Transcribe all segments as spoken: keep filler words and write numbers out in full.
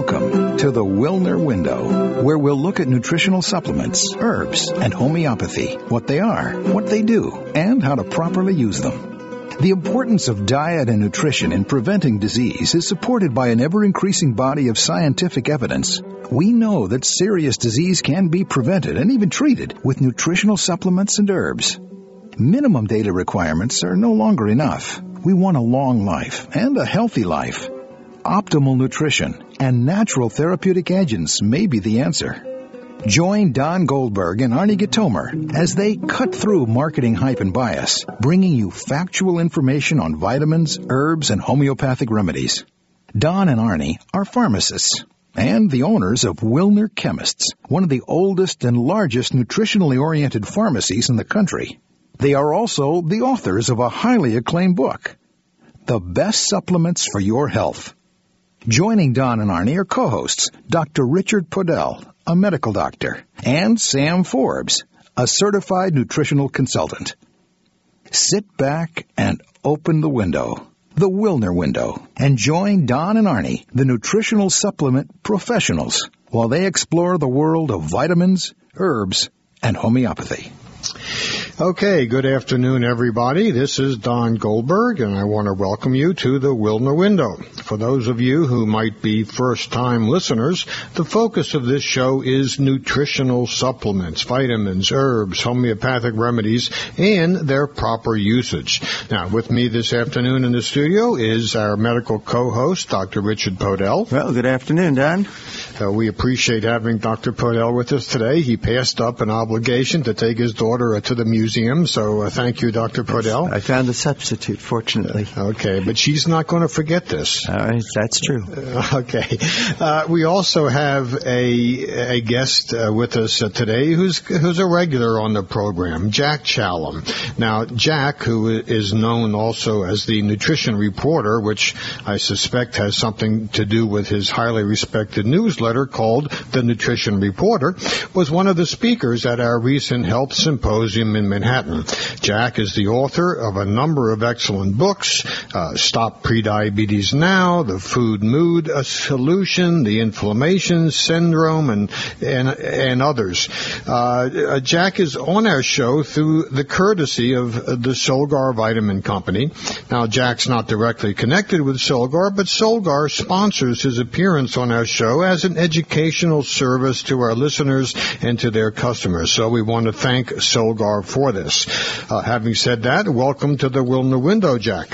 Welcome to the Wilner Window, where we'll look at nutritional supplements, herbs, and homeopathy, what they are, what they do, and how to properly use them. The importance of diet and nutrition in preventing disease is supported by an ever-increasing body of scientific evidence. We know that serious disease can be prevented and even treated with nutritional supplements and herbs. Minimum daily requirements are no longer enough. We want a long life and a healthy life. Optimal nutrition and natural therapeutic agents may be the answer. Join Don Goldberg and Arnie Gitomer as they cut through marketing hype and bias, bringing you factual information on vitamins, herbs, and homeopathic remedies. Don and Arnie are pharmacists and the owners of Wilner Chemists, one of the oldest and largest nutritionally oriented pharmacies in the country. They are also the authors of a highly acclaimed book, The Best Supplements for Your Health. Joining Don and Arnie are co-hosts Doctor Richard Podell, a medical doctor, and Sam Forbes, a certified nutritional consultant. Sit back and open the window, the Wilner Window, and join Don and Arnie, the nutritional supplement professionals, while they explore the world of vitamins, herbs, and homeopathy. Okay, good afternoon, everybody. This is Don Goldberg, and I want to welcome you to the Wilner Window. For those of you who might be first-time listeners, the focus of this show is nutritional supplements, vitamins, herbs, homeopathic remedies, and their proper usage. Now, with me this afternoon in the studio is our medical co-host, Doctor Richard Podell. Well, good afternoon, Don. Uh, we appreciate having Doctor Podell with us today. He passed up an obligation to take his daughter uh, to the museum, so uh, thank you, Doctor Podell. I found a substitute, fortunately. Uh, okay, but she's not going to forget this. All right, that's true. Uh, okay. Uh, we also have a a guest uh, with us uh, today who's who's a regular on the program, Jack Challam. Now, Jack, who is known also as the nutrition reporter, which I suspect has something to do with his highly respected newsletter called The Nutrition Reporter, was one of the speakers at our recent health symposium in Manhattan. Jack is the author of a number of excellent books, uh, Stop Prediabetes Now, The Food Mood a Solution, The Inflammation Syndrome, and and, and others. Uh, Jack is on our show through the courtesy of the Solgar Vitamin Company. Now, Jack's not directly connected with Solgar, but Solgar sponsors his appearance on our show as an educational service to our listeners and to their customers. So we want to thank Solgar for this. Uh, having said that, welcome to the Wilner Window, Jack.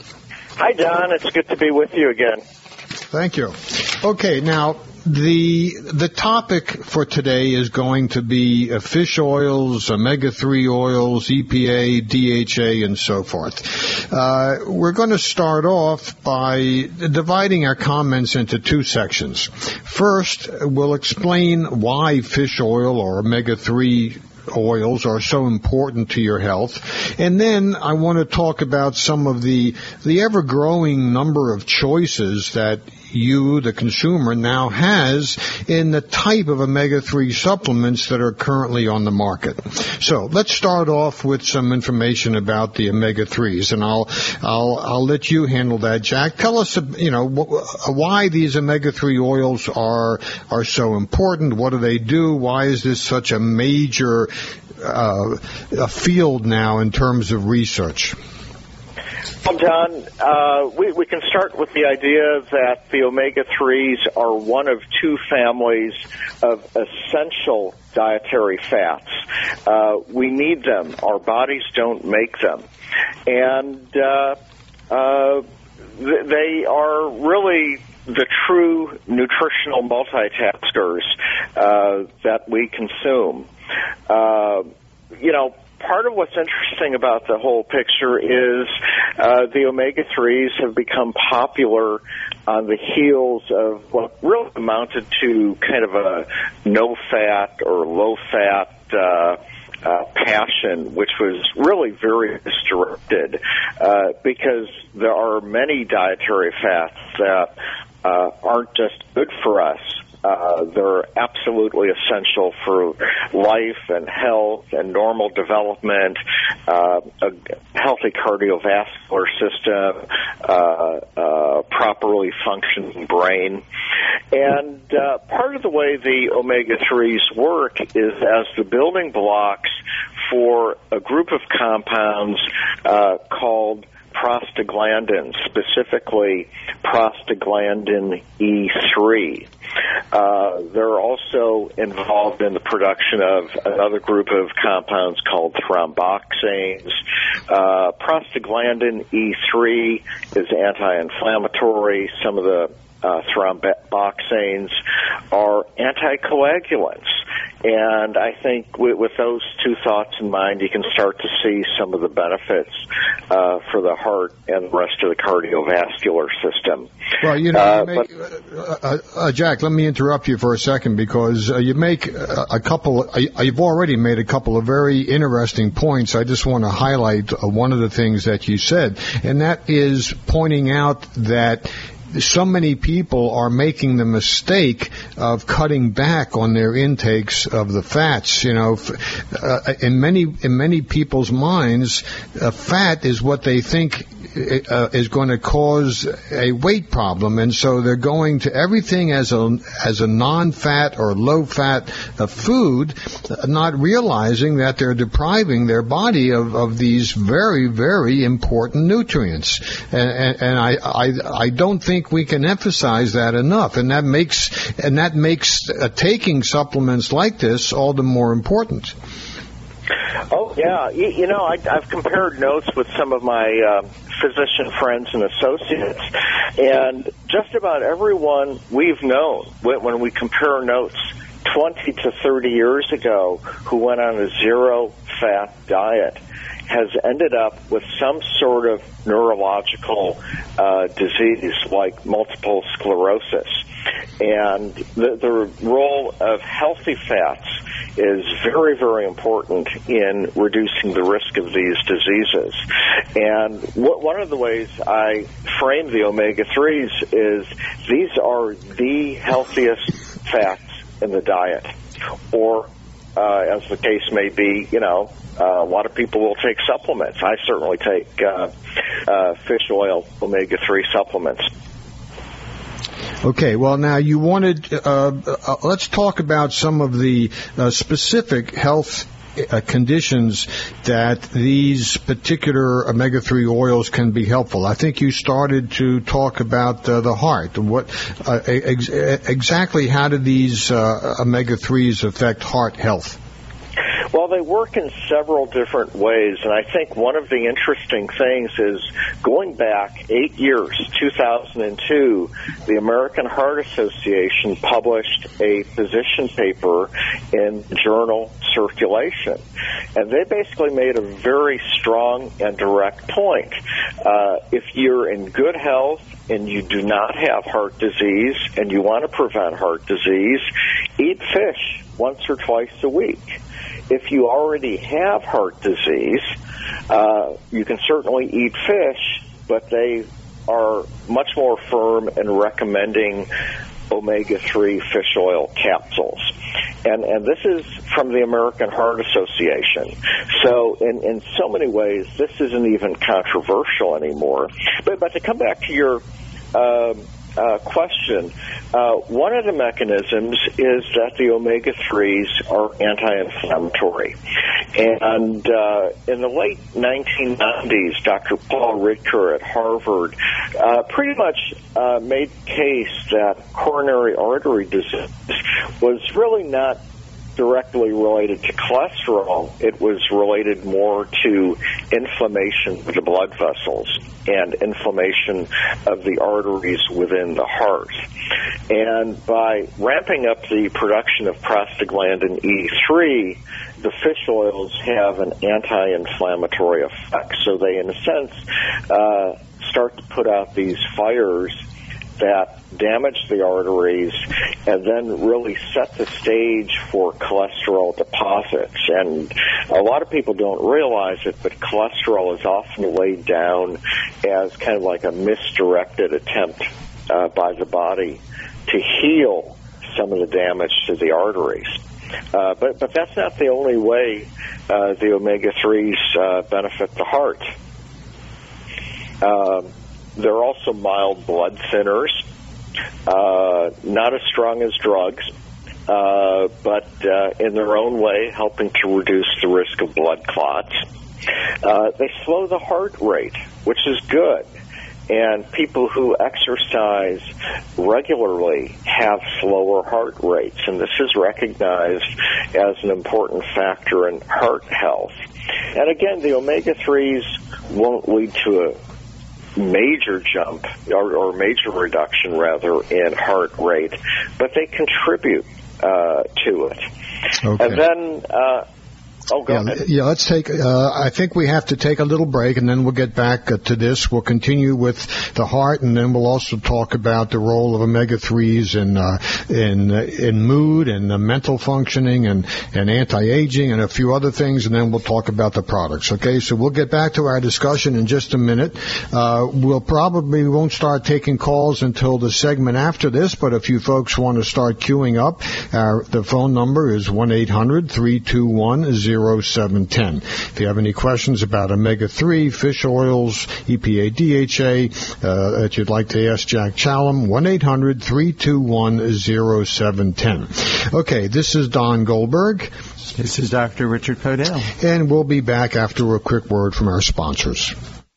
Hi, Don. It's good to be with you again. Thank you. Okay, now, the the topic for today is going to be uh, fish oils, omega three oils, E P A, D H A, and so forth. Uh, we're going to start off by dividing our comments into two sections. First, we'll explain why fish oil or omega three oils are so important to your health. And then I want to talk about some of the the ever-growing number of choices that you, the consumer, now has in the type of omega three supplements that are currently on the market. So let's start off with some information about the omega threes, and I'll I'll I'll let you handle that, Jack. Tell us, you know, why these omega three oils are are so important. What do they do? Why is this such a major uh, a field now in terms of research? Well, John, uh, we, we can start with the idea that the omega threes are one of two families of essential dietary fats. Uh, we need them. Our bodies don't make them. And uh, uh, th- they are really the true nutritional multitaskers uh, that we consume. Uh, you know, part of what's interesting about the whole picture is uh, the omega threes have become popular on the heels of what really amounted to kind of a no-fat or low-fat uh, uh, passion, which was really very misdirected uh, because there are many dietary fats that uh, aren't just good for us, Uh, they're absolutely essential for life and health and normal development, uh, a healthy cardiovascular system, uh, uh, properly functioning brain. And uh, part of the way the omega threes work is as the building blocks for a group of compounds uh, called prostaglandins, specifically prostaglandin E three. Uh, they're also involved in the production of another group of compounds called thromboxanes. Uh, prostaglandin E three is anti-inflammatory. Some of the Uh, thromboxanes are anticoagulants. And I think with, with those two thoughts in mind, you can start to see some of the benefits uh, for the heart and the rest of the cardiovascular system. Well, you know, uh, you make, uh, uh, uh, Jack, let me interrupt you for a second because uh, you make a, a couple, uh, you've already made a couple of very interesting points. I just want to highlight uh, one of the things that you said, and that is pointing out that so many people are making the mistake of cutting back on their intakes of the fats. You know, uh, in many in many people's minds, uh, fat is what they think uh, is going to cause a weight problem, and so they're going to everything as a as a non-fat or low-fat uh, food, not realizing that they're depriving their body of, of these very very important nutrients. And, and, and I, I I don't think we can emphasize that enough, and that makes and that makes uh, taking supplements like this all the more important. Oh yeah, you, you know I, I've compared notes with some of my uh, physician friends and associates, and just about everyone we've known when, when we compare notes twenty to thirty years ago who went on a zero-fat diet has ended up with some sort of neurological uh, disease like multiple sclerosis. And the, the role of healthy fats is very, very important in reducing the risk of these diseases. And what, one of the ways I frame the omega threes is these are the healthiest fats in the diet. Or, uh, as the case may be, you know, Uh, a lot of people will take supplements. I certainly take uh, uh, fish oil omega three supplements. Okay, well, now you wanted, uh, uh, let's talk about some of the uh, specific health uh, conditions that these particular omega three oils can be helpful. I think you started to talk about uh, the heart. What uh, ex- exactly how do these uh, omega threes affect heart health? Well, they work in several different ways, and I think one of the interesting things is going back eight years, two thousand two, the American Heart Association published a position paper in the journal Circulation, and they basically made a very strong and direct point. Uh, if you're in good health and you do not have heart disease and you want to prevent heart disease, eat fish once or twice a week. If you already have heart disease, uh, you can certainly eat fish, but they are much more firm in recommending omega three fish oil capsules. And, and this is from the American Heart Association. So in, in so many ways, this isn't even controversial anymore. But, but to come back to your uh, uh, question, uh, one of the mechanisms is that the omega threes are anti-inflammatory. And uh, in the late nineteen nineties, Doctor Paul Ridker at Harvard uh, pretty much uh, made the case that coronary artery disease was really not directly related to cholesterol. It was related more to inflammation of the blood vessels and inflammation of the arteries within the heart. And by ramping up the production of prostaglandin E three, the fish oils have an anti-inflammatory effect. So they, in a sense, uh, start to put out these fires that damage the arteries and then really set the stage for cholesterol deposits. And a lot of people don't realize it, but cholesterol is often laid down as kind of like a misdirected attempt uh, by the body to heal some of the damage to the arteries. Uh, but, but that's not the only way uh, the omega threes uh, benefit the heart. Uh, they're also mild blood thinners, uh, not as strong as drugs, uh, but uh, in their own way helping to reduce the risk of blood clots. Uh, they slow the heart rate, which is good. And people who exercise regularly have slower heart rates, and this is recognized as an important factor in heart health. And again, the omega threes won't lead to a major jump, or, or major reduction, rather, in heart rate, but they contribute uh, to it. Okay. And then... Uh, Oh, go yeah, ahead. yeah, let's take, uh, I think we have to take a little break, and then we'll get back uh, to this. We'll continue with the heart, and then we'll also talk about the role of omega threes in, uh, in, uh, in mood and uh, mental functioning and, and anti-aging and a few other things, and then we'll talk about the products. Okay, so we'll get back to our discussion in just a minute. Uh, we'll probably won't start taking calls until the segment after this, but if you folks want to start queuing up, our, the phone number is one eight hundred three two one zero seven one zero. If you have any questions about omega three, fish oils, E P A, D H A, uh, that you'd like to ask Jack Challam, one eight hundred three two one zero seven one zero. Okay, this is Don Goldberg. This is Doctor Richard Podell. And we'll be back after a quick word from our sponsors.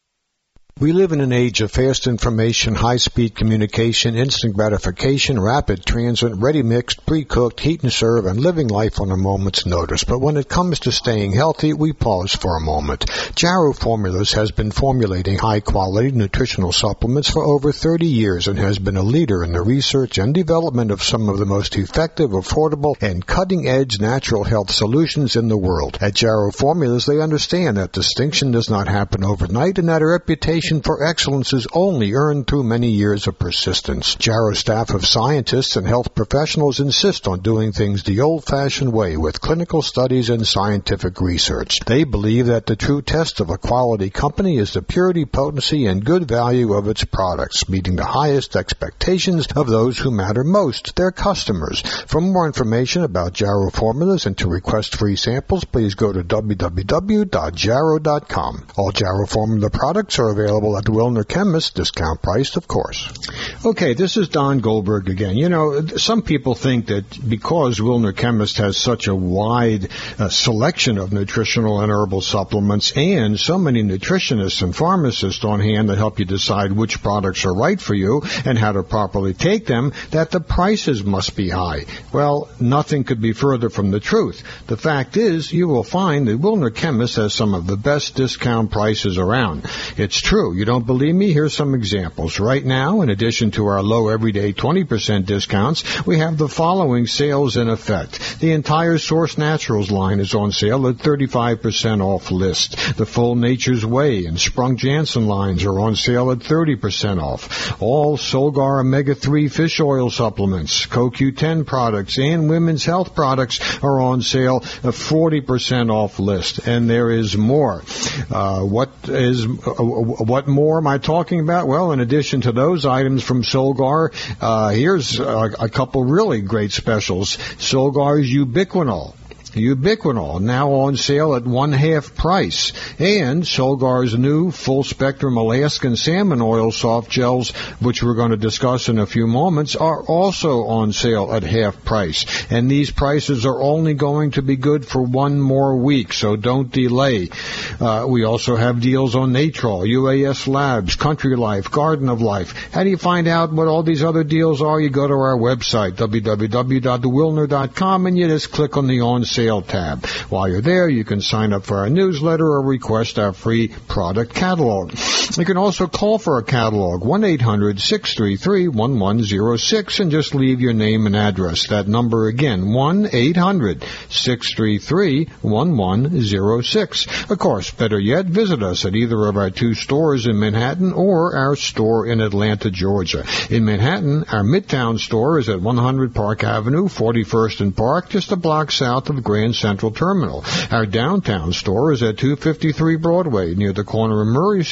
We live in an age of fast information, high-speed communication, instant gratification, rapid transit, ready-mixed, pre-cooked, heat and serve, and living life on a moment's notice. But when it comes to staying healthy, we pause for a moment. Jarrow Formulas has been formulating high-quality nutritional supplements for over thirty years and has been a leader in the research and development of some of the most effective, affordable, and cutting-edge natural health solutions in the world. At Jarrow Formulas, they understand that distinction does not happen overnight and that a reputation for excellence is only earned through many years of persistence. Jarrow staff of scientists and health professionals insist on doing things the old-fashioned way with clinical studies and scientific research. They believe that the true test of a quality company is the purity, potency, and good value of its products, meeting the highest expectations of those who matter most, their customers. For more information about Jarrow Formulas and to request free samples, please go to w w w dot jarrow dot com. All Jarrow Formula products are available at the Wilner Chemist, discount priced, of course. Okay, this is Don Goldberg again. You know, some people think that because Wilner Chemist has such a wide uh, selection of nutritional and herbal supplements and so many nutritionists and pharmacists on hand that help you decide which products are right for you and how to properly take them, that the prices must be high. Well, nothing could be further from the truth. The fact is, you will find that Wilner Chemist has some of the best discount prices around. It's true. You don't believe me? Here's some examples. Right now, in addition to our low everyday twenty percent discounts, we have the following sales in effect. The entire Source Naturals line is on sale at thirty-five percent off list. The full Nature's Way and Sprung Jansen lines are on sale at thirty percent off. All Solgar omega three fish oil supplements, Co Q ten products, and women's health products are on sale at forty percent off list. And there is more. Uh, what is... Uh, What more am I talking about? Well, in addition to those items from Solgar, uh, here's a, a couple really great specials. Solgar's Ubiquinol. Ubiquinol, now on sale at one-half price. And Solgar's new full-spectrum Alaskan salmon oil soft gels, which we're going to discuss in a few moments, are also on sale at half price. And these prices are only going to be good for one more week, so don't delay. Uh, we also have deals on Natrol, U A S Labs, Country Life, Garden of Life. How do you find out what all these other deals are? You go to our website, w w w dot the wilner dot com, and you just click on the on sale tab. While you're there, you can sign up for our newsletter or request our free product catalog. You can also call for a catalog, one eight hundred six three three one one zero six, and just leave your name and address. That number again, one eight hundred six three three one one zero six. Of course, better yet, visit us at either of our two stores in Manhattan or our store in Atlanta, Georgia. In Manhattan, our Midtown store is at one hundred Park Avenue, forty-first and Park, just a block south of Grand Central Terminal. Our downtown store is at two fifty-three Broadway, near the corner of Murray Street,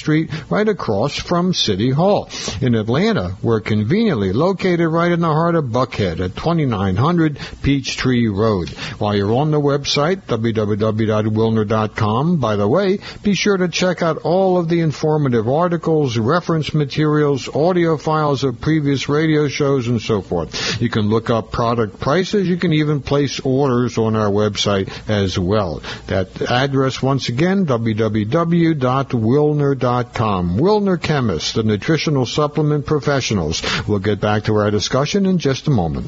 right across from City Hall. In Atlanta, we're conveniently located right in the heart of Buckhead at twenty-nine hundred Peachtree Road. While you're on the website, w w w dot wilner dot com, by the way, be sure to check out all of the informative articles, reference materials, audio files of previous radio shows, and so forth. You can look up product prices. You can even place orders on our website as well. That address, once again, w w w dot wilner dot com. Wilner Chemist, the nutritional supplement professionals. We'll get back to our discussion in just a moment.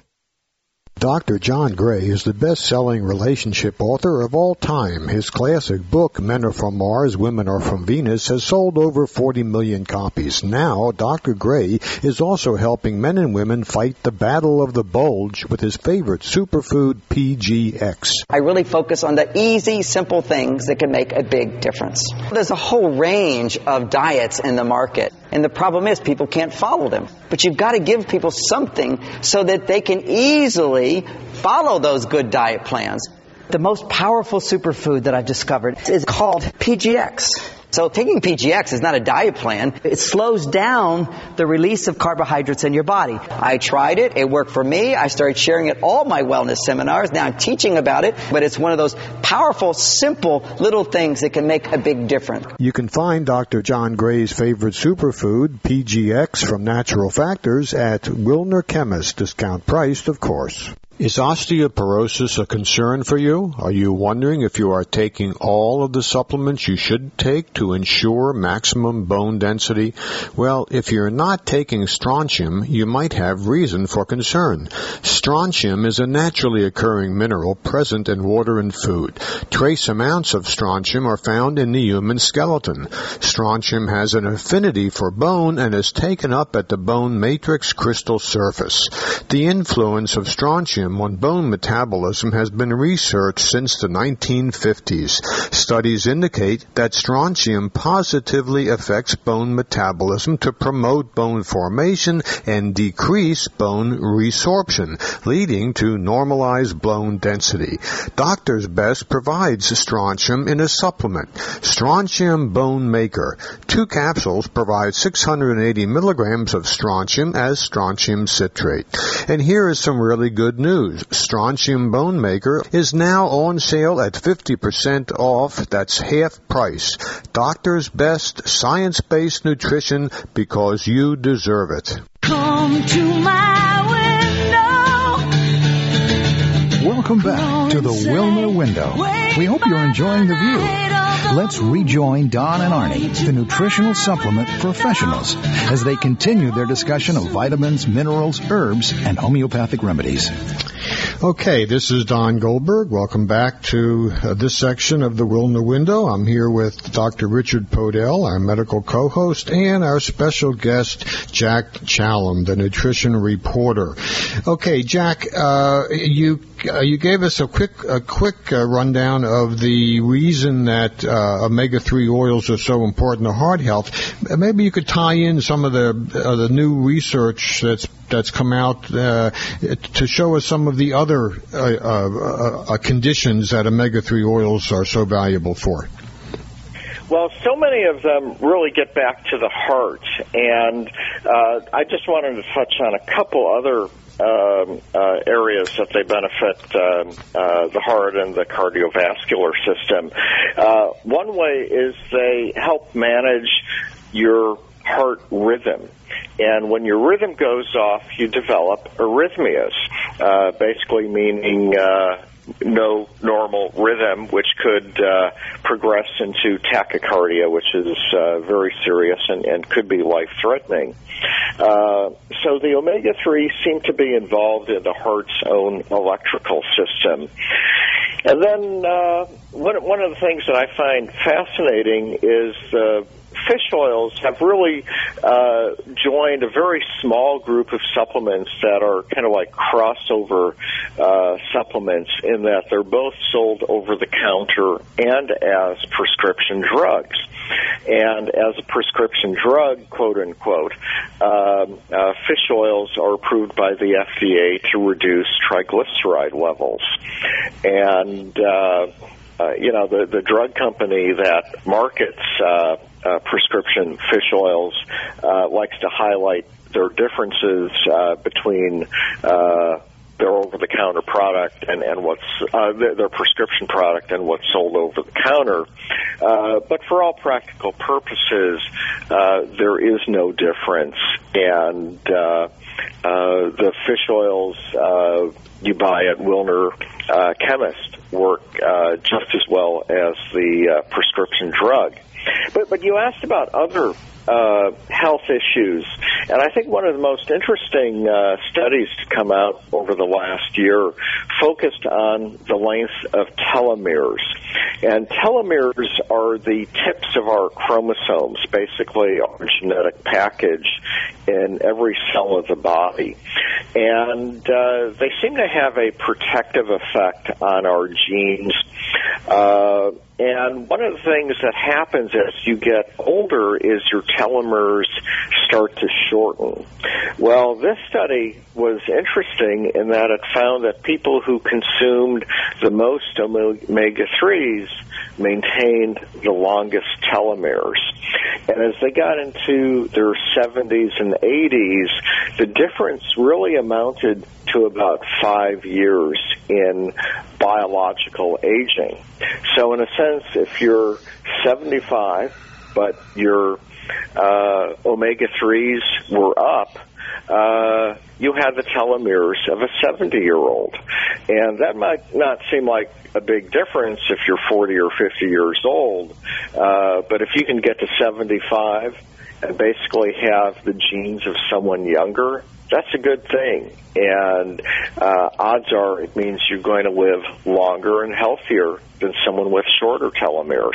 Doctor John Gray is the best-selling relationship author of all time. His classic book, Men Are From Mars, Women Are From Venus, has sold over forty million copies. Now, Doctor Gray is also helping men and women fight the battle of the bulge with his favorite superfood, P G X. I really focus on the easy, simple things that can make a big difference. There's a whole range of diets in the market, and the problem is people can't follow them. But you've got to give people something so that they can easily follow those good diet plans. The most powerful superfood that I've discovered is called P G X. So taking P G X is not a diet plan. It slows down the release of carbohydrates in your body. I tried it. It worked for me. I started sharing it at all my wellness seminars. Now I'm teaching about it, but it's one of those powerful, simple little things that can make a big difference. You can find Doctor John Gray's favorite superfood, P G X, from Natural Factors at Wilner Chemist, discount priced, of course. Is osteoporosis a concern for you? Are you wondering if you are taking all of the supplements you should take to ensure maximum bone density? Well, if you're not taking strontium, you might have reason for concern. Strontium is a naturally occurring mineral present in water and food. Trace amounts of strontium are found in the human skeleton. Strontium has an affinity for bone and is taken up at the bone matrix crystal surface. The influence of strontium on bone metabolism has been researched since the nineteen fifties. Studies indicate that strontium positively affects bone metabolism to promote bone formation and decrease bone resorption, leading to normalized bone density. Doctor's Best provides strontium in a supplement. Strontium Bone Maker. Two capsules provide six hundred eighty milligrams of strontium as strontium citrate. And here is some really good news. Strontium Bone Maker is now on sale at fifty percent off. That's half price. Doctor's Best science-based nutrition, because you deserve it. Come to my window. Welcome back to the Wilner Window. We hope you're enjoying the view. Let's rejoin Don and Arnie, the nutritional supplement professionals, as they continue their discussion of vitamins, minerals, herbs, and homeopathic remedies. Okay, this is Don Goldberg. Welcome back to uh, this section of the Wilner Window. I'm here with Doctor Richard Podell, our medical co-host, and our special guest, Jack Challam, the nutrition reporter. Okay, Jack, uh, you uh, you gave us a quick a quick uh, rundown of the reason that uh, omega three oils are so important to heart health. Maybe you could tie in some of the uh, the new research that's that's come out uh, to show us some of the other uh, uh, uh, conditions that omega three oils are so valuable for. Well, so many of them really get back to the heart, and uh, I just wanted to touch on a couple other um, uh, areas that they benefit um, uh, the heart and the cardiovascular system. Uh, one way is they help manage your heart rhythm. And when your rhythm goes off, you develop arrhythmias, uh, basically meaning uh, no normal rhythm, which could uh, progress into tachycardia, which is uh, very serious and, and could be life-threatening. Uh, so the omega threes seem to be involved in the heart's own electrical system. And then uh, one, one of the things that I find fascinating is the fish oils have really uh, joined a very small group of supplements that are kind of like crossover uh, supplements, in that they're both sold over the counter and as prescription drugs. And as a prescription drug, quote unquote, um, uh, fish oils are approved by the F D A to reduce triglyceride levels. And uh, Uh, you know, the, the drug company that markets uh, uh, prescription fish oils uh, likes to highlight their differences uh, between uh, their over-the-counter product and, and what's uh, their, their prescription product and what's sold over the counter. Uh, but for all practical purposes, uh, there is no difference. And uh, uh, the fish oils uh, you buy at Wilner uh, Chemist work uh, just as well as the uh, prescription drug. But, but you asked about other Uh, health issues. And I think one of the most interesting uh, studies to come out over the last year focused on the length of telomeres. And telomeres are the tips of our chromosomes, basically our genetic package in every cell of the body. And uh, they seem to have a protective effect on our genes. Uh, and one of the things that happens as you get older is your telomeres start to shorten. Well, this study was interesting in that it found that people who consumed the most omega threes maintained the longest telomeres. And as they got into their seventies and eighties, the difference really amounted to about five years in biological aging. So in a sense, if you're seventy-five, but your uh, omega threes were up, uh, you had the telomeres of a seventy-year-old. And that might not seem like a big difference if you're forty or fifty years old, uh, but if you can get to seventy-five and basically have the genes of someone younger, that's a good thing. And uh, odds are it means you're going to live longer and healthier than someone with shorter telomeres.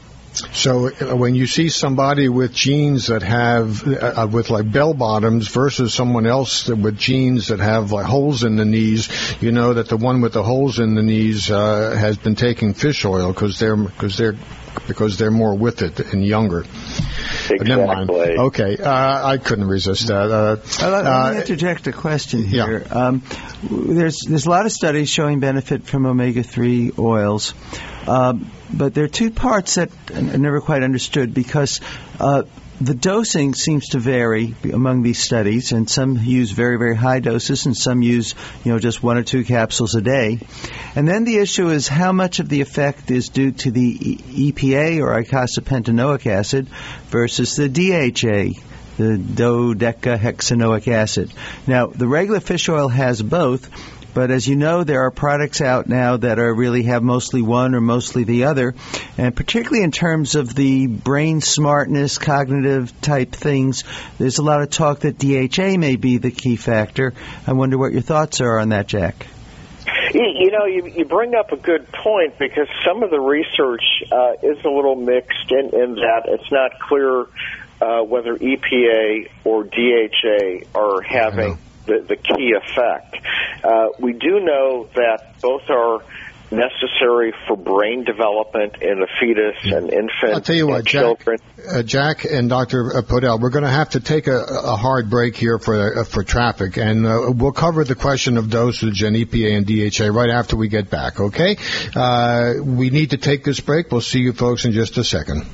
So uh, when you see somebody with genes that have, uh, with like bell bottoms versus someone else that, with genes that have like holes in the knees, you know that the one with the holes in the knees uh, has been taking fish oil because they're because they're because they're more with it and younger. Exactly. But never mind. Okay, uh, I couldn't resist that. Uh, Let me uh, interject a question here. Yeah. Um, there's there's a lot of studies showing benefit from omega three oils. Um, but there are two parts that I never quite understood because uh, the dosing seems to vary among these studies, and some use very, very high doses, and some use, you know, just one or two capsules a day. And then the issue is how much of the effect is due to the E P A, or eicosapentaenoic acid, versus the D H A, the dodecahexanoic acid. Now, the regular fish oil has both. But as you know, there are products out now that are really have mostly one or mostly the other. And particularly in terms of the brain smartness, cognitive type things, there's a lot of talk that D H A may be the key factor. I wonder what your thoughts are on that, Jack. You know, you, you bring up a good point because some of the research uh, is a little mixed in, in that it's not clear uh, whether E P A or D H A are having The, the key effect. Uh, we do know that both are necessary for brain development in the fetus yeah. and infant I'll tell you what, Jack, children. Uh, Jack and Doctor Podell, we're going to have to take a, a hard break here for uh, for traffic, and uh, we'll cover the question of dosage and E P A and D H A right after we get back, okay? Uh, we need to take this break. We'll see you folks in just a second.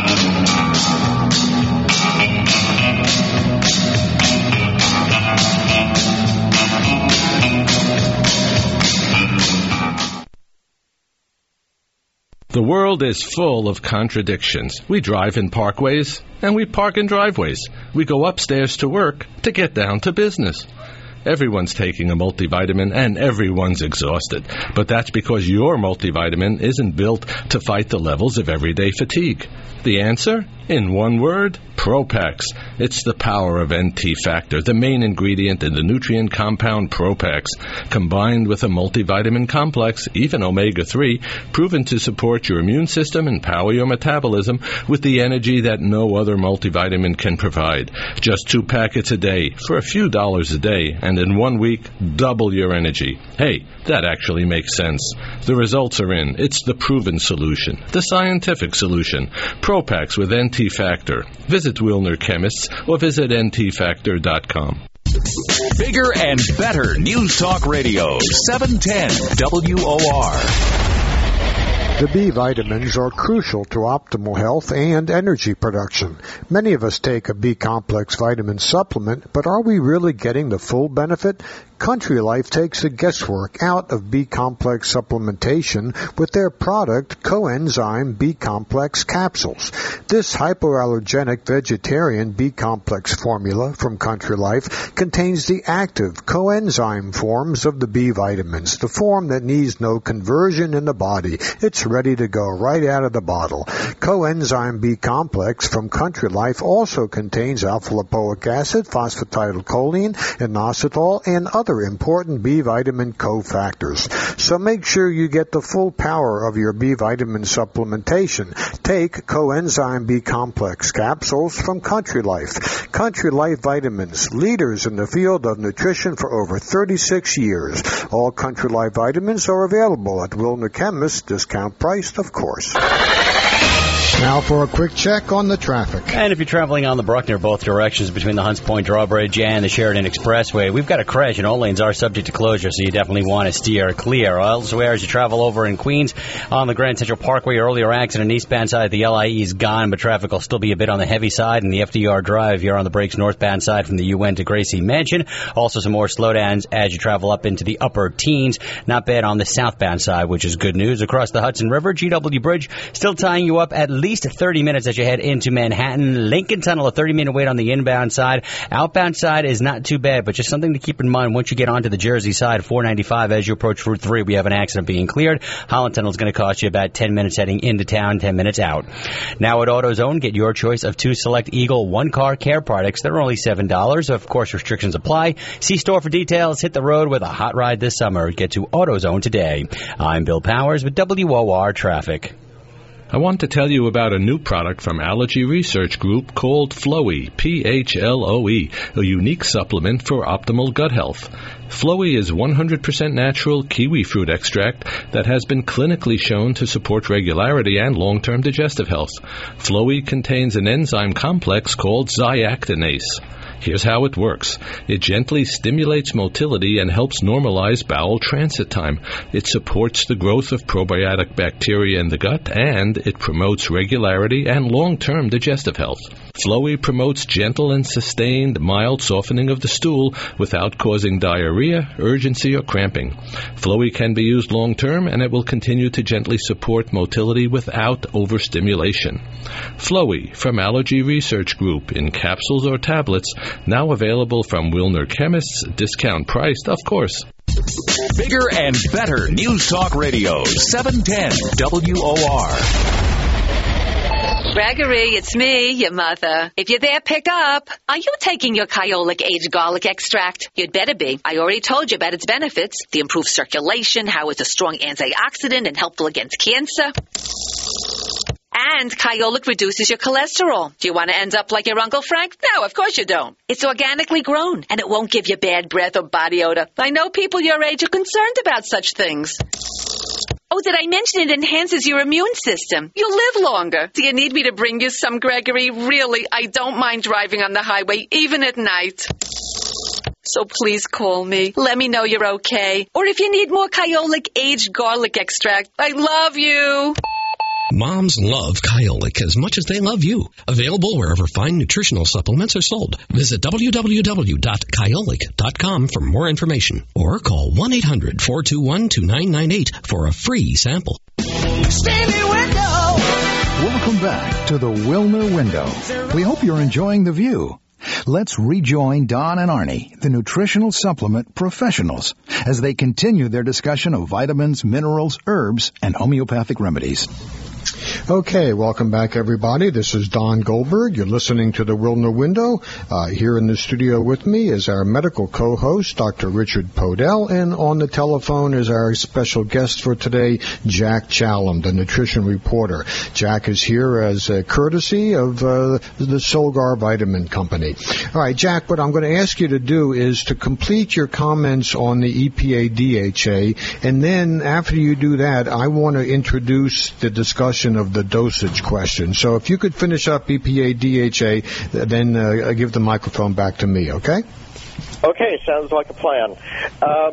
The world is full of contradictions. We drive in parkways, and we park in driveways. We go upstairs to work to get down to business. Everyone's taking a multivitamin, and everyone's exhausted. But that's because your multivitamin isn't built to fight the levels of everyday fatigue. The answer? In one word, Propax. It's the power of N T Factor, the main ingredient in the nutrient compound Propax, combined with a multivitamin complex, even omega three, proven to support your immune system and power your metabolism with the energy that no other multivitamin can provide. Just two packets a day for a few dollars a day, and in one week, double your energy. Hey, that actually makes sense. The results are in. It's the proven solution, the scientific solution. Propax with N T Factor. Visit Wilner Chemists or visit N T factor dot com. Bigger and better News Talk Radio, seven ten W O R. The B vitamins are crucial to optimal health and energy production. Many of us take a B complex vitamin supplement, but are we really getting the full benefit? Country Life takes the guesswork out of B complex supplementation with their product Coenzyme B complex capsules. This hypoallergenic vegetarian B complex formula from Country Life contains the active coenzyme forms of the B vitamins, the form that needs no conversion in the body. It's ready to go right out of the bottle. Coenzyme B complex from Country Life also contains alpha-lipoic acid, phosphatidylcholine, inositol, and other important B vitamin cofactors. So make sure you get the full power of your B vitamin supplementation. Take Coenzyme B complex capsules from Country Life. Country Life vitamins, leaders in the field of nutrition for over thirty-six years. All Country Life vitamins are available at Wilner Chemist, discount priced, of course. Now for a quick check on the traffic. And if you're traveling on the Bruckner both directions between the Hunts Point Drawbridge and the Sheridan Expressway, we've got a crash and all lanes are subject to closure, so you definitely want to steer clear. Elsewhere, as you travel over in Queens on the Grand Central Parkway, earlier accident eastbound side of the L I E is gone, but traffic will still be a bit on the heavy side. And the F D R Drive, you're on the brakes northbound side from the U N to Gracie Mansion. Also some more slowdowns as you travel up into the upper teens. Not bad on the southbound side, which is good news. Across the Hudson River, G W Bridge still tying you up at least thirty minutes as you head into Manhattan. Lincoln Tunnel, a thirty-minute wait on the inbound side. Outbound side is not too bad, but just something to keep in mind once you get onto the Jersey side, four ninety-five as you approach Route three. We have an accident being cleared. Holland Tunnel is going to cost you about ten minutes heading into town, ten minutes out. Now at AutoZone, get your choice of two select Eagle one-car care products. They're only seven dollars. Of course, restrictions apply. See store for details. Hit the road with a hot ride this summer. Get to AutoZone today. I'm Bill Powers with W O R Traffic. I want to tell you about a new product from Allergy Research Group called Floe, P H L O E, a unique supplement for optimal gut health. Floe is one hundred percent natural kiwi fruit extract that has been clinically shown to support regularity and long-term digestive health. Floe contains an enzyme complex called zyactinase. Here's how it works. It gently stimulates motility and helps normalize bowel transit time. It supports the growth of probiotic bacteria in the gut, and it promotes regularity and long-term digestive health. Floe promotes gentle and sustained mild softening of the stool without causing diarrhea, urgency, or cramping. Floe can be used long-term, and it will continue to gently support motility without overstimulation. Floe from Allergy Research Group in capsules or tablets, now available from Wilner Chemists, discount priced, of course. Bigger and better News Talk Radio, seven ten W O R. Gregory, it's me, your mother. If you're there, pick up. Are you taking your Kyolic Aged Garlic Extract? You'd better be. I already told you about its benefits. The improved circulation, how it's a strong antioxidant and helpful against cancer. And Kyolic reduces your cholesterol. Do you want to end up like your Uncle Frank? No, of course you don't. It's organically grown, and it won't give you bad breath or body odor. I know people your age are concerned about such things. Oh, did I mention it enhances your immune system? You'll live longer. Do you need me to bring you some, Gregory? Really, I don't mind driving on the highway, even at night. So please call me. Let me know you're okay. Or if you need more Kyolic Aged Garlic Extract, I love you. Moms love Kyolic as much as they love you. Available wherever fine nutritional supplements are sold. Visit w w w dot kyolic dot com for more information or call one eight hundred four two one two nine nine eight for a free sample. Welcome back to the Wilner Window. We hope you're enjoying the view. Let's rejoin Don and Arnie, the nutritional supplement professionals, as they continue their discussion of vitamins, minerals, herbs, and homeopathic remedies. Okay, welcome back, everybody. This is Don Goldberg. You're listening to the Wilner Window. Uh, here in the studio with me is our medical co-host, Doctor Richard Podell, and on the telephone is our special guest for today, Jack Challam, the nutrition reporter. Jack is here as a courtesy of uh, the Solgar Vitamin Company. All right, Jack, what I'm going to ask you to do is to complete your comments on the E P A D H A, and then after you do that, I want to introduce the discussion of the dosage question. So if you could finish up E P A D H A, then uh, give the microphone back to me, okay? Okay, sounds like a plan. Um,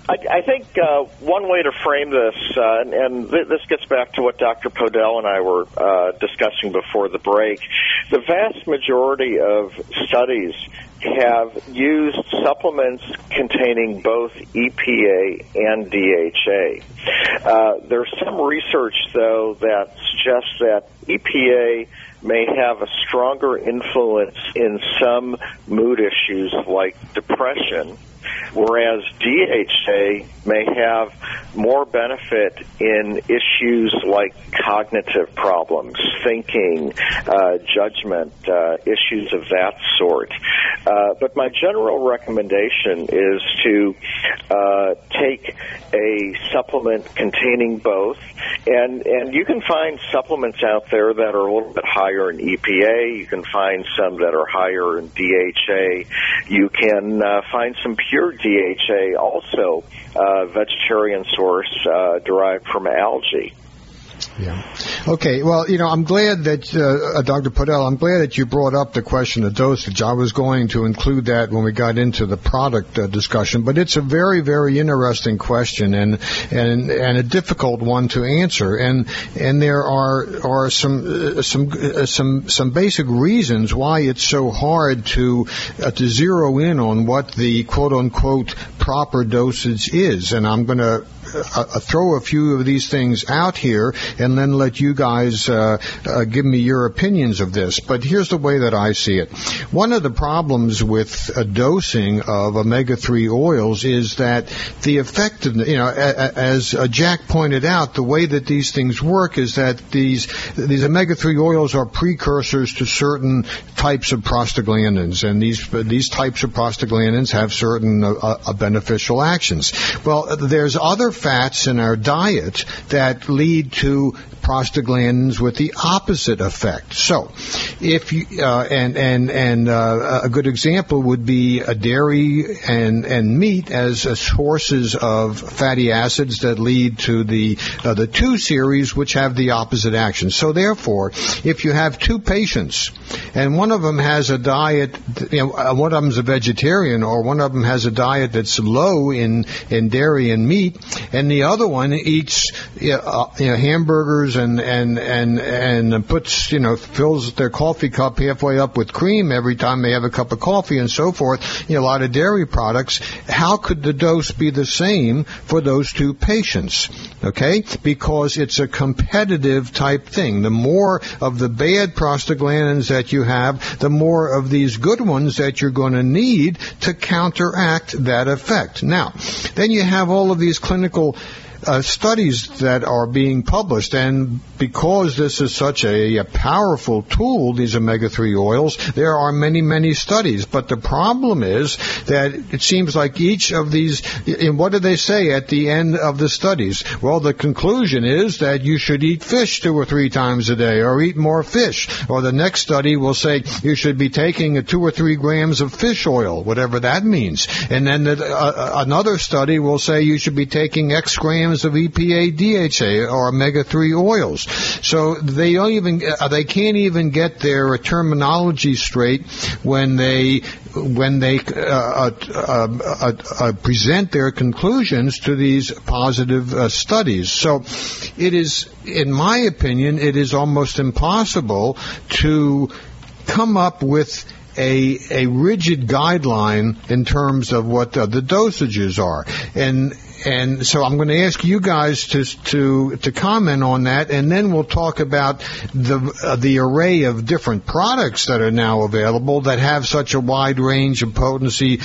I, I think uh, one way to frame this, uh, and, and th- this gets back to what Doctor Podell and I were uh, discussing before the break, the vast majority of studies have used supplements containing both E P A and D H A. Uh, there's some research, though, that suggests that E P A may have a stronger influence in some mood issues like depression, whereas D H A may have more benefit in issues like cognitive problems, thinking, uh, judgment, uh, issues of that sort. Uh, but my general recommendation is to uh, take a supplement containing both, and, and you can find supplements out there that are a little bit higher in E P A. You can find some that are higher in D H A. You can uh, find some pure D H A also, uh, vegetarian source uh, derived from algae. Yeah. Okay. Well, you know, I'm glad that, uh, Doctor Podell, I'm glad that you brought up the question of dosage. I was going to include that when we got into the product uh, discussion, but it's a very, very interesting question and and and a difficult one to answer. And and there are are some uh, some uh, some some basic reasons why it's so hard to uh, to zero in on what the quote unquote proper dosage is. And I'm going to Uh, throw a few of these things out here and then let you guys uh, uh, give me your opinions of this. But here's the way that I see it. One of the problems with uh, dosing of omega three oils is that the effectiveness, you know, a, a, as uh, Jack pointed out, the way that these things work is that these these omega three oils are precursors to certain types of prostaglandins, and these uh, these types of prostaglandins have certain uh, uh, beneficial actions. Well, there's other fats in our diet that lead to prostaglandins with the opposite effect. So, if you uh, and and and uh, a good example would be a dairy and and meat as uh, sources of fatty acids that lead to the uh, the two series, which have the opposite action. So, therefore, if you have two patients and one of them has a diet, you know, one of them is a vegetarian, or one of them has a diet that's low in in dairy and meat, and the other one eats you know, uh, you know, hamburgers and and and and puts you know fills their coffee cup halfway up with cream every time they have a cup of coffee and so forth. You know, a lot of dairy products. How could the dose be the same for those two patients? Okay, because it's a competitive type thing. The more of the bad prostaglandins that you have, the more of these good ones that you're going to need to counteract that effect. Now, then you have all of these clinical Uh, studies that are being published, and because this is such a, a powerful tool, these omega three oils, there are many, many studies. But the problem is that it seems like each of these, and what do they say at the end of the studies? Well, the conclusion is that you should eat fish two or three times a day, or eat more fish. Or the next study will say you should be taking a two or three grams of fish oil, whatever that means. And then the, uh, another study will say you should be taking X grams of E P A, D H A, or omega three oils. So they don't even, uh, they can't even get their terminology straight when they when they uh, uh, uh, uh, present their conclusions to these positive uh, studies. So it is, in my opinion, it is almost impossible to come up with a a rigid guideline in terms of what uh, the dosages are. And And so I'm going to ask you guys to to to comment on that, and then we'll talk about the uh, the array of different products that are now available that have such a wide range of potency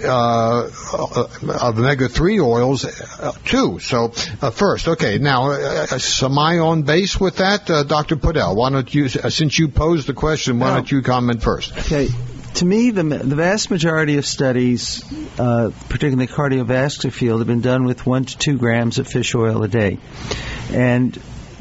uh, of omega three oils uh, too. So uh, first, okay, now uh, am I on base with that, uh, Doctor Podell? Why don't you, uh, since you posed the question, why don't you comment first? Okay. To me, the, the vast majority of studies, uh, particularly in the cardiovascular field, have been done with one to two grams of fish oil a day. And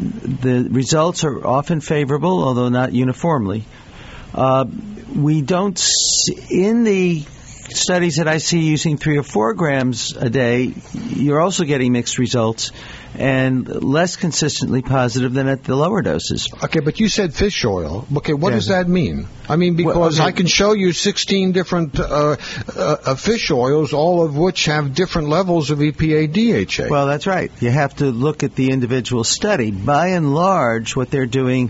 the results are often favorable, although not uniformly. Uh, we don't, see, in the studies that I see using three or four grams a day, you're also getting mixed results and less consistently positive than at the lower doses. Okay, but you said fish oil. Okay, what Yeah. does that mean? I mean, because Well, okay. I can show you sixteen different uh, uh, uh, fish oils, all of which have different levels of E P A D H A. Well, that's right. You have to look at the individual study. By and large, what they're doing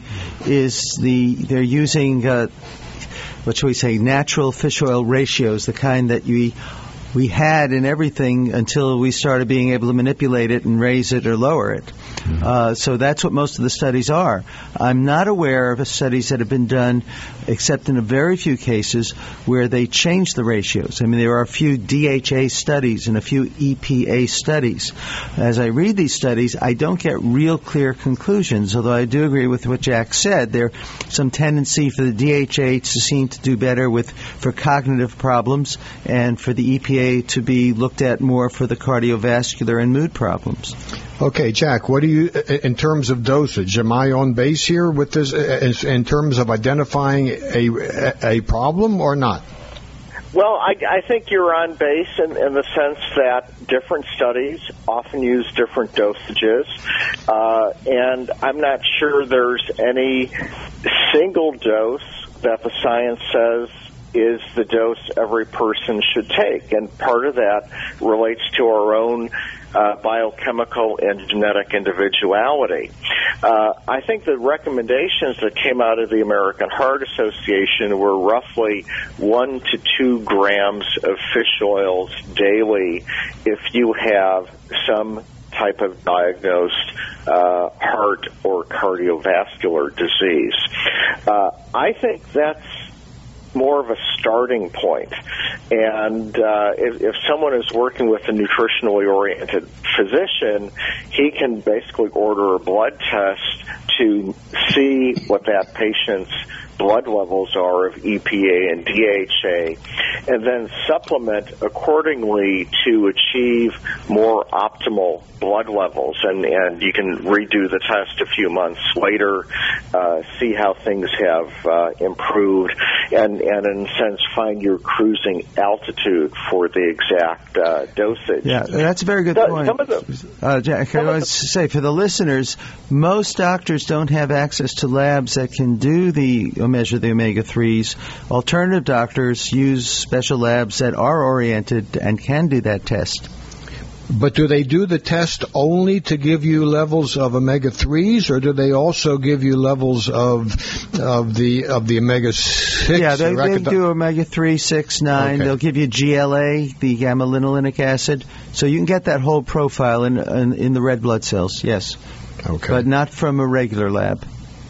is the they're using uh, what shall we say, natural fish oil ratios, the kind that we we had in everything until we started being able to manipulate it and raise it or lower it. Uh, so that's what most of the studies are. I'm not aware of studies that have been done, except in a very few cases, where they change the ratios. I mean, there are a few D H A studies and a few E P A studies. As I read these studies, I don't get real clear conclusions, although I do agree with what Jack said. There's some tendency for the D H A to seem to do better with for cognitive problems and for the E P A to be looked at more for the cardiovascular and mood problems. Okay, Jack, what do you, in terms of dosage, am I on base here with this, in terms of identifying a, a problem or not? Well, I, I think you're on base in, in the sense that different studies often use different dosages, uh, and I'm not sure there's any single dose that the science says is the dose every person should take, and part of that relates to our own uh, biochemical and genetic individuality. Uh, I think the recommendations that came out of the American Heart Association were roughly one to two grams of fish oils daily if you have some type of diagnosed uh, heart or cardiovascular disease. Uh, I think that's more of a starting point. And uh, if, if someone is working with a nutritionally oriented physician, he can basically order a blood test to see what that patient's blood levels are of E P A and D H A, and then supplement accordingly to achieve more optimal blood levels. And, and you can redo the test a few months later, uh, see how things have uh, improved, and, and in a sense find your cruising altitude for the exact uh, dosage. Yeah, that's a very good So, point. some of the, Uh, Jack, I want to say for the listeners, most doctors don't have access to labs that can do the measure the omega threes. Alternative doctors use special labs that are oriented and can do that test. But do they do the test only to give you levels of omega threes, or do they also give you levels of of the of the omega six? Yeah, they, they do omega three, six, nine. Okay. They'll give you G L A, the gamma linolenic acid, so you can get that whole profile in in, in the red blood cells. Yes, okay, but not from a regular lab.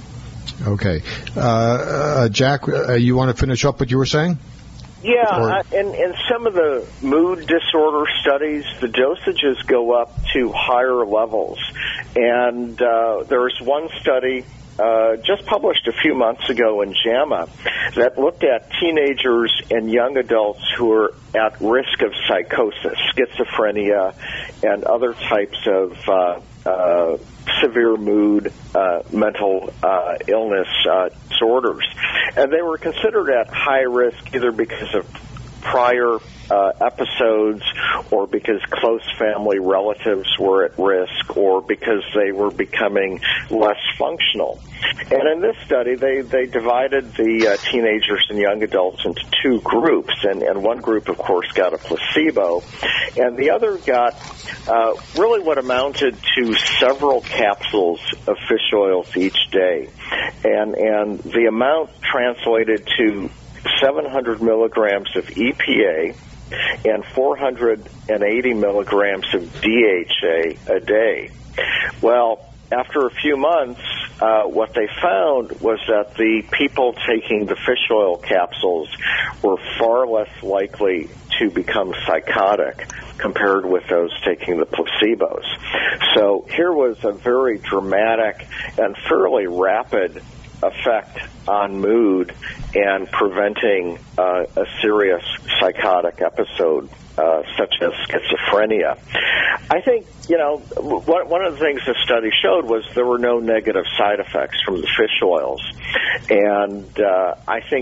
Okay, uh, uh, Jack, uh, you want to finish up what you were saying? Yeah, Or- uh, in, in some of the mood disorder studies, the dosages go up to higher levels. And uh, there's one study uh, just published a few months ago in JAMA that looked at teenagers and young adults who are at risk of psychosis, schizophrenia, and other types of uh, uh, severe mood, uh, mental uh, illness uh, disorders. And they were considered at high risk either because of prior uh, episodes or because close family relatives were at risk or because they were becoming less functional. And in this study, they, they divided the uh, teenagers and young adults into two groups, and, and one group, of course, got a placebo, and the other got uh, really what amounted to several capsules of fish oils each day. And, and the amount translated to seven hundred milligrams of E P A and four hundred eighty milligrams of D H A a day. Well, after a few months, uh, what they found was that the people taking the fish oil capsules were far less likely to become psychotic compared with those taking the placebos. So here was a very dramatic and fairly rapid effect on mood and preventing uh, a serious psychotic episode uh, such as schizophrenia. I think, you know, one, one of the things the study showed was there were no negative side effects from the fish oils. And uh, I think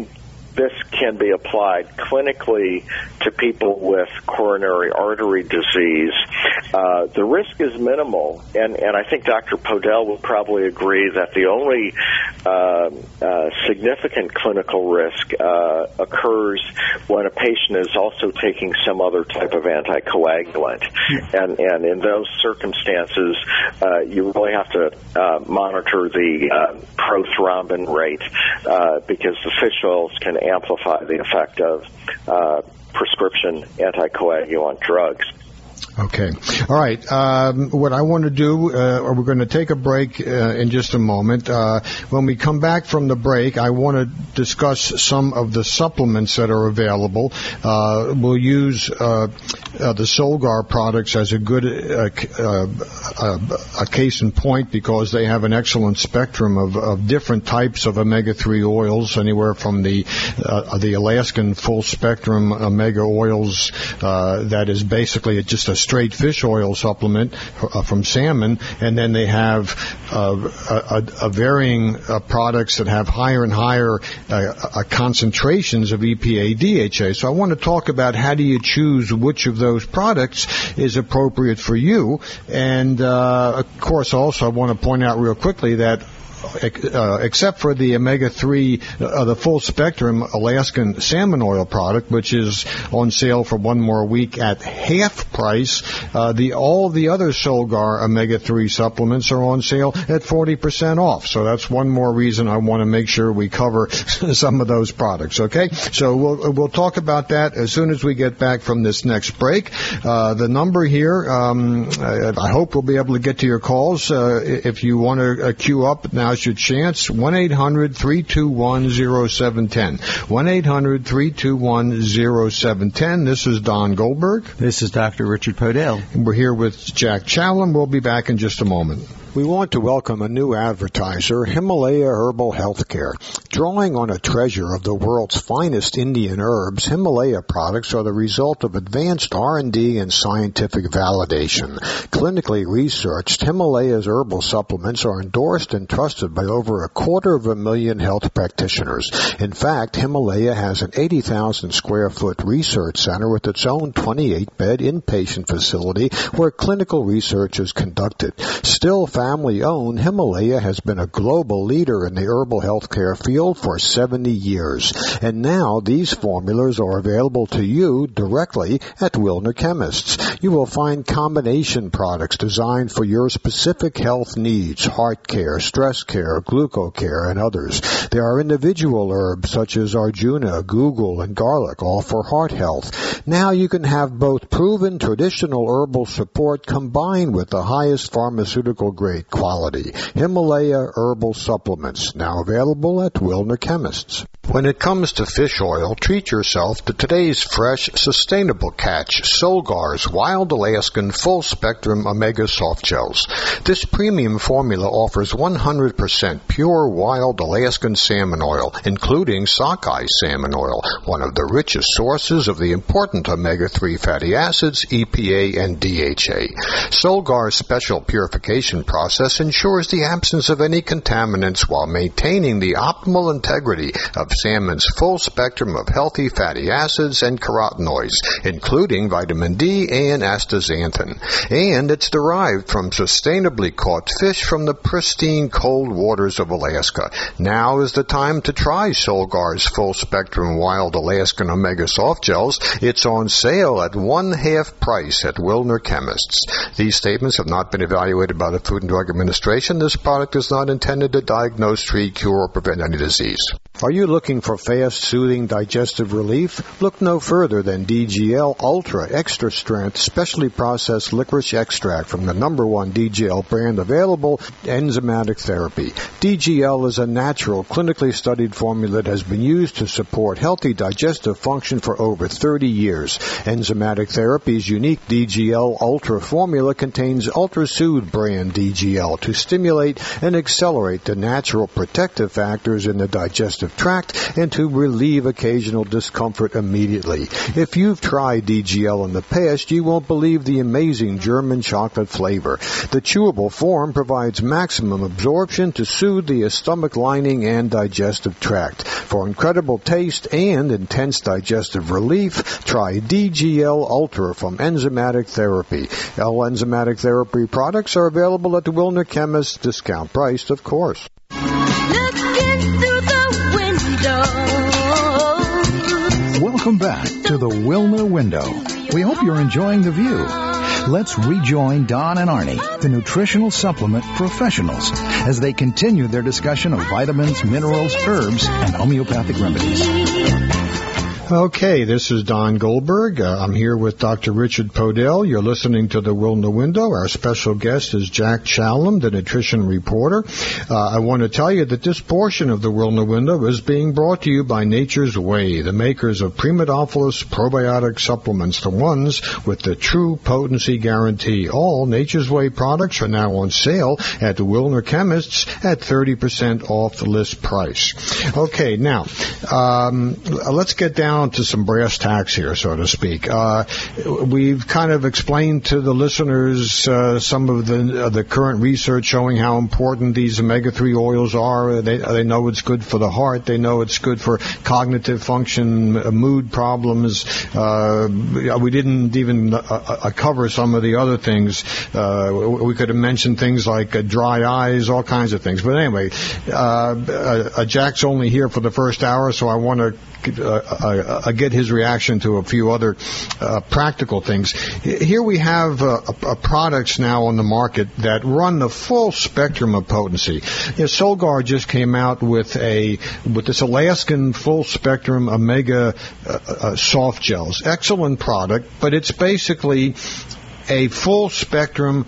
this can be applied clinically to people with coronary artery disease, uh, the risk is minimal. And, and I think Doctor Podell would probably agree that the only uh, uh, significant clinical risk uh, occurs when a patient is also taking some other type of anticoagulant. And, and in those circumstances, uh, you really have to uh, monitor the uh, prothrombin rate uh, because the fish oils can amplify the effect of uh, prescription anticoagulant drugs. Okay. All right. Um, what I want to do, uh, we're going to take a break uh, in just a moment. Uh, when we come back from the break, I want to discuss some of the supplements that are available. Uh, we'll use uh, uh, the Solgar products as a good uh, uh, uh, a case in point because they have an excellent spectrum of, of different types of omega three oils, anywhere from the uh, the Alaskan full spectrum omega oils uh, that is basically just a straight fish oil supplement uh, from salmon, and then they have uh, a, a varying uh, products that have higher and higher uh, uh, concentrations of E P A D H A. So I want to talk about how do you choose which of those products is appropriate for you. And uh, of course, also I want to point out real quickly that Uh, except for the omega three, uh, the full spectrum Alaskan salmon oil product, which is on sale for one more week at half price, uh, the all the other Solgar omega three supplements are on sale at forty percent off. So that's one more reason I want to make sure we cover some of those products. Okay, so we'll we'll talk about that as soon as we get back from this next break. Uh, the number here, um, I, I hope we'll be able to get to your calls. Uh, if you want to uh, queue up now. Now's your chance. one eight hundred three two one oh seven one oh. one eight hundred three two one oh seven one oh. This is Don Goldberg. This is Doctor Richard Podell. And we're here with Jack Challen. We'll be back in just a moment. We want to welcome a new advertiser, Himalaya Herbal Healthcare. Drawing on a treasure of the world's finest Indian herbs, Himalaya products are the result of advanced R and D and scientific validation. Clinically researched, Himalaya's herbal supplements are endorsed and trusted by over a quarter of a million health practitioners. In fact, Himalaya has an eighty thousand square foot research center with its own twenty-eight bed inpatient facility where clinical research is conducted. Still family-owned, Himalaya has been a global leader in the herbal healthcare field for seventy years. And now these formulas are available to you directly at Wilner Chemists. You will find combination products designed for your specific health needs, heart care, stress care, glucocare, and others. There are individual herbs such as Arjuna, Google, and garlic, all for heart health. Now you can have both proven traditional herbal support combined with the highest pharmaceutical grade quality. Himalaya Herbal Supplements, now available at Wilner Chemists. When it comes to fish oil, treat yourself to today's fresh, sustainable catch, Solgar's Wild Alaskan Full Spectrum Omega Soft Gels. This premium formula offers one hundred percent pure wild Alaskan salmon oil, including sockeye salmon oil, one of the richest sources of the important omega three fatty acids, E P A and D H A. Solgar's special purification process ensures the absence of any contaminants while maintaining the optimal integrity of salmon's full spectrum of healthy fatty acids and carotenoids, including vitamin D and astaxanthin. And it's derived from sustainably caught fish from the pristine cold waters of Alaska. Now is the time to try Solgar's full spectrum wild Alaskan omega soft gels. It's on sale at one half price at Wilner Chemists. These statements have not been evaluated by the Food and Drug Administration. This product is not intended to diagnose, treat, cure, or prevent any disease. Are you looking for fast, soothing digestive relief? Look no further than D G L Ultra Extra Strength Specially Processed Licorice Extract from the number one D G L brand available, Enzymatic Therapy. D G L is a natural, clinically studied formula that has been used to support healthy digestive function for over thirty years. Enzymatic Therapy's unique D G L Ultra formula contains Ultra Soothe brand D G L G L to stimulate and accelerate the natural protective factors in the digestive tract and to relieve occasional discomfort immediately. If you've tried D G L in the past, you won't believe the amazing German chocolate flavor. The chewable form provides maximum absorption to soothe the stomach lining and digestive tract. For incredible taste and intense digestive relief, try D G L Ultra from Enzymatic Therapy. L Enzymatic Therapy products are available at the Wilner Chemist, discount priced, of course. Looking through the window. Welcome back to the Wilner Window. We hope you're enjoying the view. Let's rejoin Don and Arnie, the nutritional supplement professionals, as they continue their discussion of vitamins, minerals, herbs, and homeopathic remedies. Okay, this is Don Goldberg. Uh, I'm here with Doctor Richard Podell. You're listening to the Wilner Window. Our special guest is Jack Challam, the nutrition reporter. Uh, I want to tell you that this portion of the Wilner Window is being brought to you by Nature's Way, the makers of Primodophilus probiotic supplements, the ones with the true potency guarantee. All Nature's Way products are now on sale at the Wilner Chemists at thirty percent off the list price. Okay, now, um, let's get down to some brass tacks here, so to speak. Uh, we've kind of explained to the listeners uh, some of the uh, the current research showing how important these omega three oils are. They, they know it's good for the heart. They know it's good for cognitive function, uh, mood problems. Uh, we didn't even uh, uh, cover some of the other things. Uh, we could have mentioned things like uh, dry eyes, all kinds of things. But anyway, uh, uh, Jack's only here for the first hour, so I want to uh, uh, Uh, get his reaction to a few other uh, practical things. Here we have uh, uh, products now on the market that run the full spectrum of potency. You know, Solgar just came out with a with this Alaskan full spectrum omega uh, uh, soft gels. Excellent product, but it's basically a full spectrum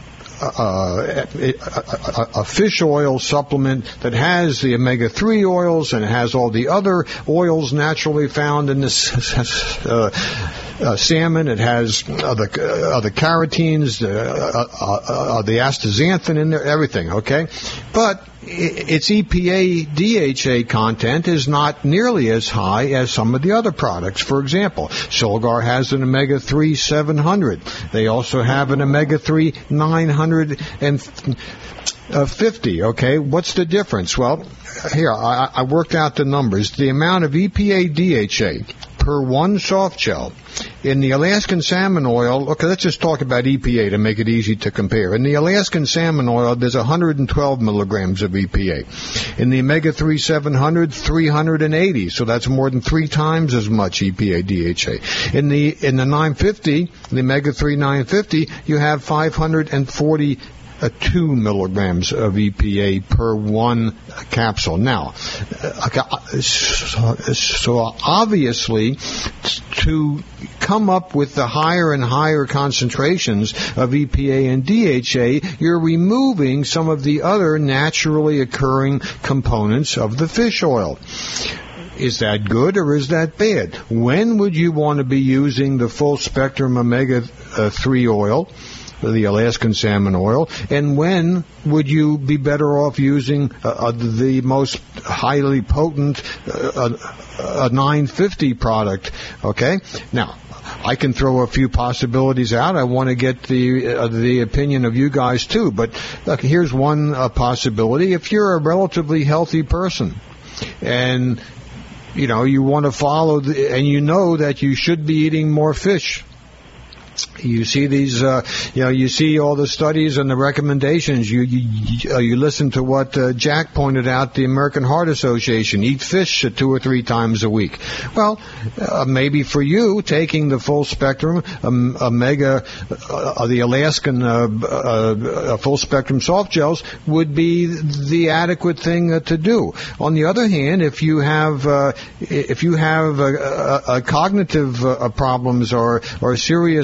Uh, a, a, a fish oil supplement that has the omega three oils and it has all the other oils naturally found in this uh, uh, salmon. It has uh, the, uh, the carotenes, the, uh, uh, uh, the astaxanthin in there, everything, okay? But its E P A D H A content is not nearly as high as some of the other products. For example, Solgar has an omega three seven hundred. They also have an omega three nine hundred fifty. Okay, what's the difference? Well, here, I, I worked out the numbers. The amount of E P A D H A per one soft gel in the Alaskan salmon oil, okay, let's just talk about E P A to make it easy to compare. In the Alaskan salmon oil, there's one hundred twelve milligrams of E P A. In the omega three seven hundred, three hundred eighty, so that's more than three times as much E P A D H A. In the in the nine fifty, the omega three nine fifty, you have five hundred forty Uh, two milligrams of E P A per one capsule. Now, uh, so, so obviously, to come up with the higher and higher concentrations of E P A and D H A, you're removing some of the other naturally occurring components of the fish oil. Is that good or is that bad? When would you want to be using the full spectrum omega three oil, the Alaskan salmon oil, and when would you be better off using uh, uh, the most highly potent uh, uh, nine fifty product? Okay, now I can throw a few possibilities out. I want to get the uh, the opinion of you guys too. But look, here's one uh, possibility: if you're a relatively healthy person, and you know you want to follow, the, and you know that you should be eating more fish. You see these, uh, you know, you see all the studies and the recommendations. You you, uh, you listen to what uh, Jack pointed out, the American Heart Association, eat fish two or three times a week. Well, uh, maybe for you, taking the full spectrum um, omega, uh, the Alaskan uh, uh, full spectrum soft gels would be the adequate thing uh, to do. On the other hand, if you have uh, if you have uh, uh, uh, cognitive uh, problems or or serious heart disease,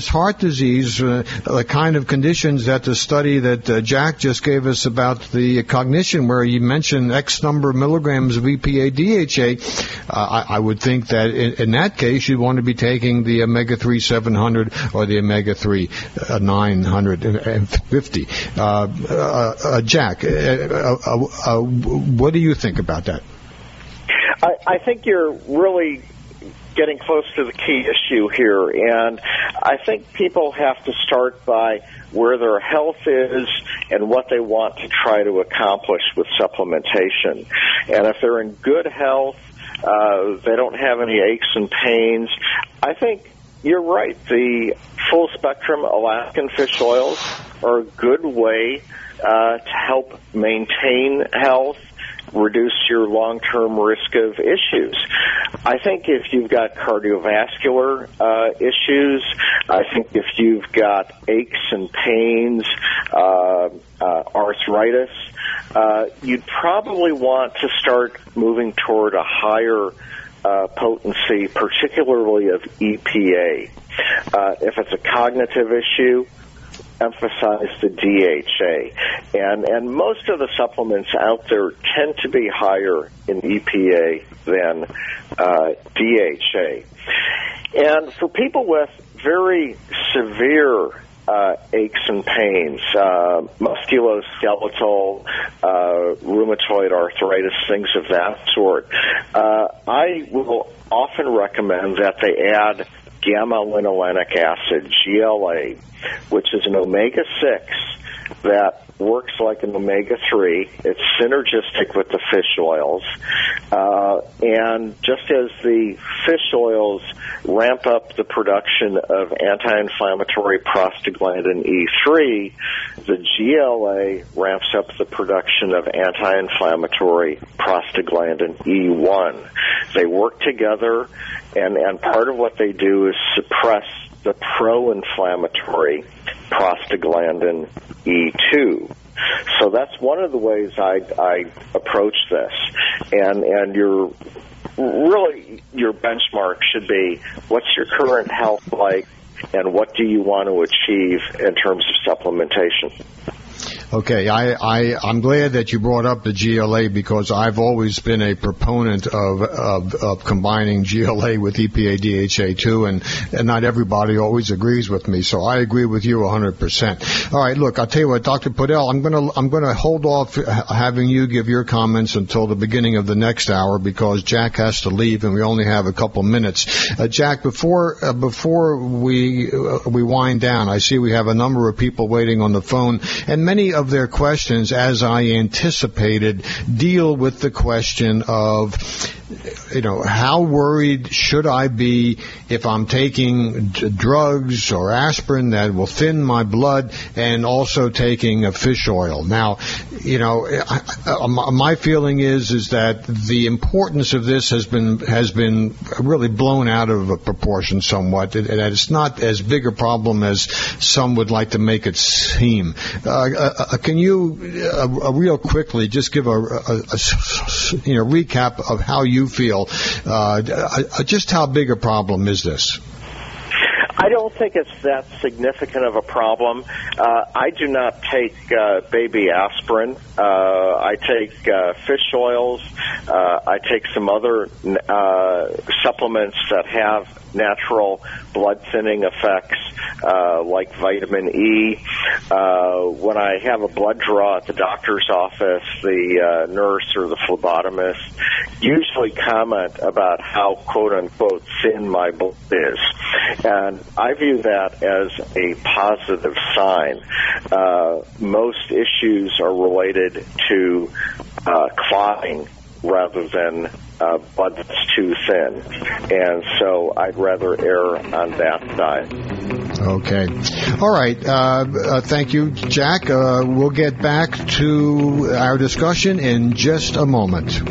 disease, uh, the kind of conditions that the study that uh, Jack just gave us about the cognition, where you mentioned X number of milligrams of E P A D H A, uh, I, I would think that in, in that case you'd want to be taking the omega three seven hundred or the omega three nine hundred fifty. Uh, uh, uh, Jack, uh, uh, uh, what do you think about that? I, I think you're really getting close to the key issue here, and I think people have to start by where their health is and what they want to try to accomplish with supplementation. And if they're in good health, uh, they don't have any aches and pains, I think you're right. The full-spectrum Alaskan fish oils are a good way uh, to help maintain health, reduce your long-term risk of issues. I think if you've got cardiovascular uh, issues, I think if you've got aches and pains, uh, uh, arthritis, uh, you'd probably want to start moving toward a higher uh, potency, particularly of E P A. Uh, if it's a cognitive issue, emphasize the D H A. And and most of the supplements out there tend to be higher in E P A than uh, D H A. And for people with very severe uh, aches and pains, uh, musculoskeletal, uh, rheumatoid arthritis, things of that sort, uh, I will often recommend that they add gamma-linolenic acid, G L A, which is an omega six that works like an omega three. It's synergistic with the fish oils. Uh, and just as the fish oils ramp up the production of anti-inflammatory prostaglandin E three, the G L A ramps up the production of anti-inflammatory prostaglandin E one. They work together, and, and part of what they do is suppress the pro-inflammatory prostaglandin E two. So that's one of the ways I, I approach this. And, and your, really, your benchmark should be, what's your current health like, and what do you want to achieve in terms of supplementation? Okay, I, I, I'm glad that you brought up the G L A, because I've always been a proponent of, of, of combining G L A with E P A D H A too, and, and not everybody always agrees with me, so I agree with you one hundred percent. All right, look, I'll tell you what, Doctor Podell, I'm going to I'm going to hold off having you give your comments until the beginning of the next hour, because Jack has to leave and we only have a couple minutes. Uh, Jack, before uh, before we uh, we wind down, I see we have a number of people waiting on the phone, and many of their questions, as I anticipated, deal with the question of, you know, how worried should I be if I'm taking d- drugs or aspirin that will thin my blood, and also taking a fish oil. Now, you know, I, I, my feeling is is that the importance of this has been has been really blown out of proportion somewhat, and that it's not as big a problem as some would like to make it seem. Uh, uh, can you, uh, uh, real quickly, just give a, a, a you know recap of how you feel? Uh, uh, just how big a problem is this? I don't think it's that significant of a problem. Uh, I do not take uh, baby aspirin. Uh, I take uh, fish oils. Uh, I take some other uh, supplements that have natural blood thinning effects, uh, like vitamin E. Uh, when I have a blood draw at the doctor's office, the uh, nurse or the phlebotomist usually comment about how, quote unquote, thin my blood is. And I view that as a positive sign. Uh, most issues are related to uh, clotting rather than uh, blood that's too thin. And so I'd rather err on that side. Okay. All right. Uh, uh, thank you, Jack. Uh, we'll get back to our discussion in just a moment.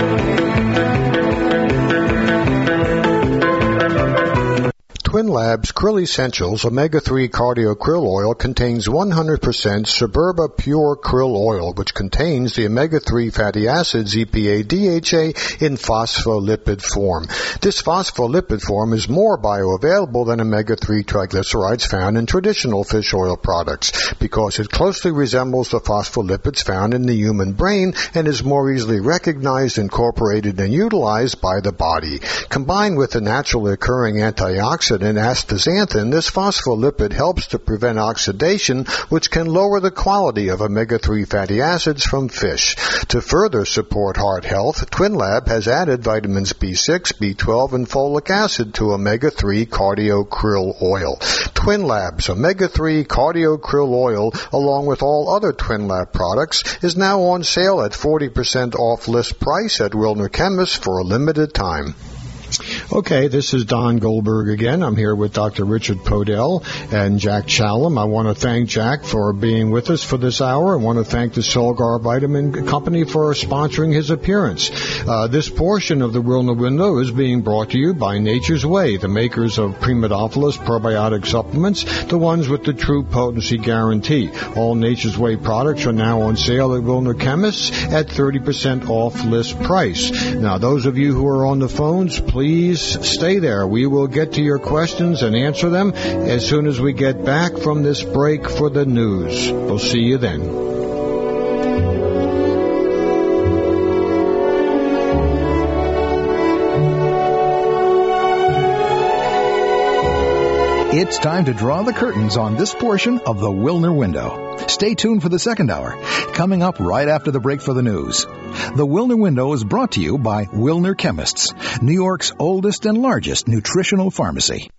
Twin Labs Krill Essentials Omega three Cardio Krill Oil contains one hundred percent Suburba Pure Krill Oil, which contains the omega three fatty acids E P A D H A in phospholipid form. This phospholipid form is more bioavailable than omega three triglycerides found in traditional fish oil products because it closely resembles the phospholipids found in the human brain and is more easily recognized, incorporated, and utilized by the body. Combined with the naturally occurring antioxidant astaxanthin, this phospholipid helps to prevent oxidation, which can lower the quality of omega three fatty acids from fish. To further support heart health, TwinLab has added vitamins B six, B twelve, and folic acid to omega three Cardio Krill Oil. TwinLab's omega three Cardio Krill Oil, along with all other TwinLab products, is now on sale at forty percent off list price at Wilner Chemists for a limited time. Okay, this is Don Goldberg again. I'm here with Doctor Richard Podell and Jack Challam. I want to thank Jack for being with us for this hour. I want to thank the Solgar Vitamin Company for sponsoring his appearance. Uh, this portion of the Wilner Window is being brought to you by Nature's Way, the makers of Primodophilus probiotic supplements, the ones with the true potency guarantee. All Nature's Way products are now on sale at Wilner Chemists at thirty percent off list price. Now, those of you who are on the phones, please stay there. We will get to your questions and answer them as soon as we get back from this break for the news. We'll see you then. It's time to draw the curtains on this portion of the Wilner Window. Stay tuned for the second hour, coming up right after the break for the news. The Wilner Window is brought to you by Wilner Chemists, New York's oldest and largest nutritional pharmacy.